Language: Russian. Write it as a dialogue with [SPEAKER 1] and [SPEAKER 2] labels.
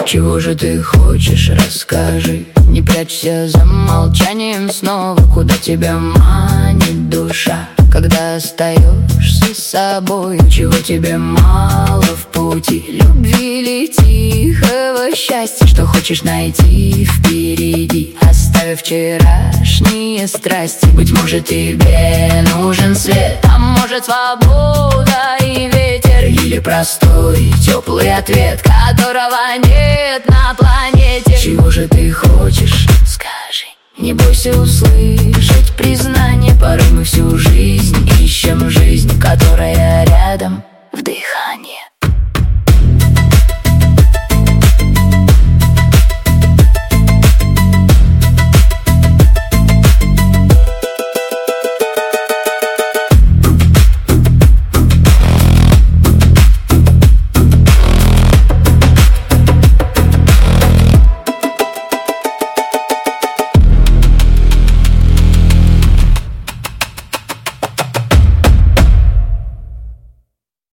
[SPEAKER 1] Чего же ты хочешь, расскажи. Не прячься за молчанием снова. Куда тебя манит душа, когда остаешься с собой? Чего тебе мало в пути, любви или тихого счастья? Что хочешь найти впереди, оставив вчерашние страсти? Быть может, тебе нужен свет, а может, свобода и ветер, или простой теплый ответ, которого нет на планете. Чего же ты хочешь, скажи. Не бойся услышать признание. Порой мы всю жизнь ищем жизнь, которая рядом в дыхании.